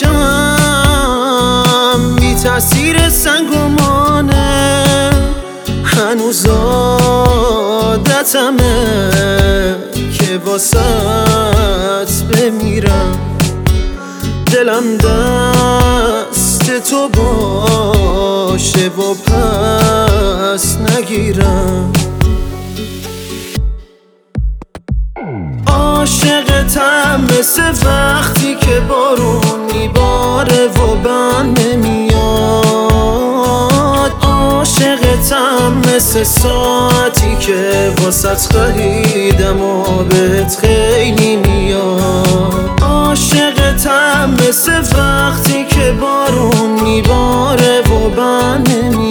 میشم بی تأثیر سنگ و مانه، هنوز عادتمه که واسط بمیرم. دلم دست تو باشه و پس نگیرم. عاشقتم مثل وقتی که بارون میباره و بند نمیاد. عاشقتم مثل ساعتی که واسط خریدم و بهت خیلی میاد. عاشقتم مثل وقتی که بارون میباره و بند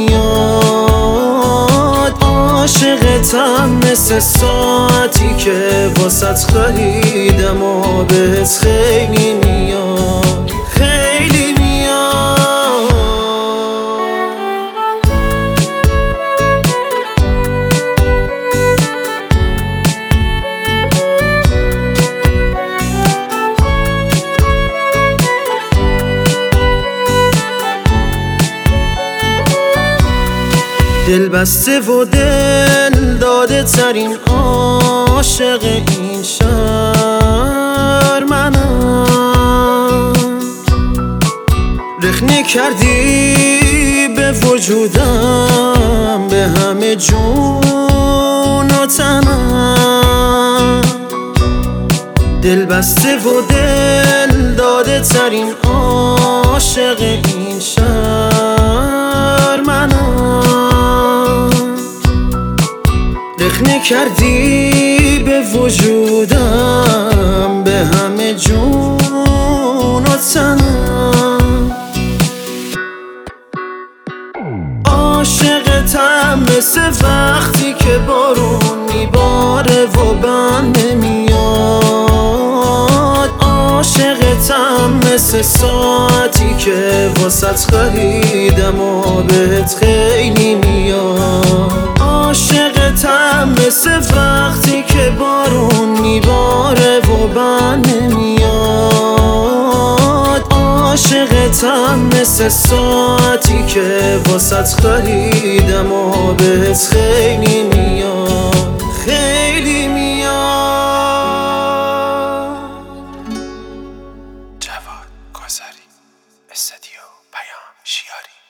نمیاد. عاشقتم مثل ساعتی که واسط خریدم و بهت خیلی میاد، خیلی میاد. دل بسته و دل داده ترین عاشق این شهر منم. رخنه کردی به وجودم، به همه جون و تنم. دل بسته و دل داده ترین عاشق این شهر منم. رخنه کردی به وجودم، به همه جون و تنم. عاشقتم مثل وقتی که بارون میباره و بند نمیاد. عاشقتم مثل ساعتی که واسط خریدم و بهت خیلی میاد. عاشقتم مثل وقتی که بارون میباره و بند نمیاد. عاشقتم مثل ساعتی که واسط خریدم و بهت خیلی میاد، خیلی میاد. جواد گذاری، استودیو پیام شیاری.